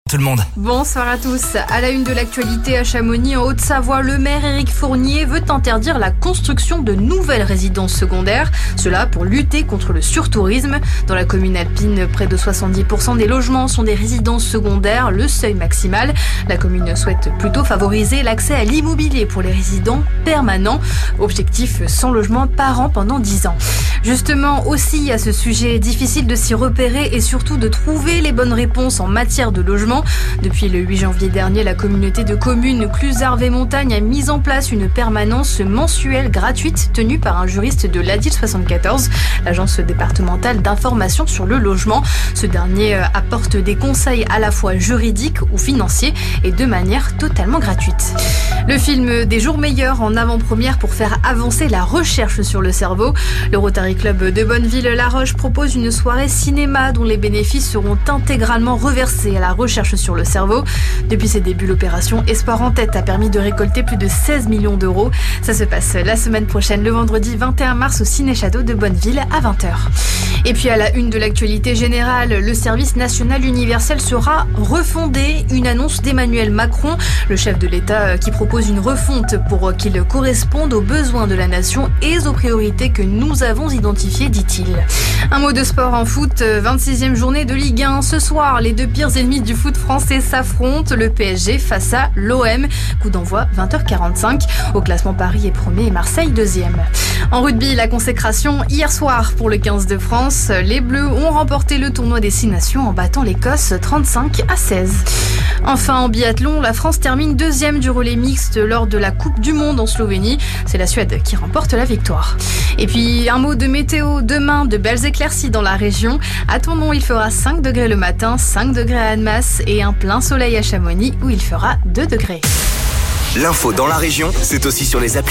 Tout le monde. Bonsoir à tous. À la une de l'actualité à Chamonix, en Haute-Savoie, le maire Éric Fournier veut interdire la construction de nouvelles résidences secondaires. Cela pour lutter contre le surtourisme. Dans la commune alpine, près de 70% des logements sont des résidences secondaires, le seuil maximal. La commune souhaite plutôt favoriser l'accès à l'immobilier pour les résidents permanents. Objectif 100 logements par an pendant 10 ans. Justement, aussi à ce sujet, difficile de s'y repérer et surtout de trouver les bonnes réponses en matière de logement. Depuis le 8 janvier dernier, la communauté de communes Cluses-Arves-et-Montagne a mis en place une permanence mensuelle gratuite tenue par un juriste de l'ADIL 74, l'agence départementale d'information sur le logement. Ce dernier apporte des conseils à la fois juridiques ou financiers et de manière totalement gratuite. Le film Des jours meilleurs en avant-première pour faire avancer la recherche sur le cerveau. Le Rotary Club de Bonneville-La Roche propose une soirée cinéma dont les bénéfices seront intégralement reversés à la recherche sur le cerveau. Depuis ses débuts, l'opération Espoir en tête a permis de récolter plus de 16 millions d'euros. Ça se passe la semaine prochaine, le vendredi 21 mars au Ciné Château de Bonneville à 20h. Et puis à la une de l'actualité générale, le service national universel sera refondé. Une annonce d'Emmanuel Macron, le chef de l'État qui propose une refonte pour qu'il corresponde aux besoins de la nation et aux priorités que nous avons identifiées, dit-il. Un mot de sport en foot, 26e journée de Ligue 1. Ce soir, les deux pires ennemis du foot français s'affrontent, le PSG face à l'OM. Coup d'envoi 20h45. Au classement, Paris est premier et Marseille deuxième. En rugby, la consécration hier soir pour le 15 de France. Les Bleus ont remporté le tournoi des 6 nations en battant l'Écosse 35-16. Enfin, en biathlon, la France termine deuxième du relais mixte lors de la Coupe du Monde en Slovénie. C'est la Suède qui remporte la victoire. Et puis, un mot de météo. Demain, de belles éclaircies dans la région. À Tournon, il fera 5 degrés le matin, 5 degrés à Annemasse et un plein soleil à Chamonix où il fera 2 degrés. L'info dans la région, c'est aussi sur les applis.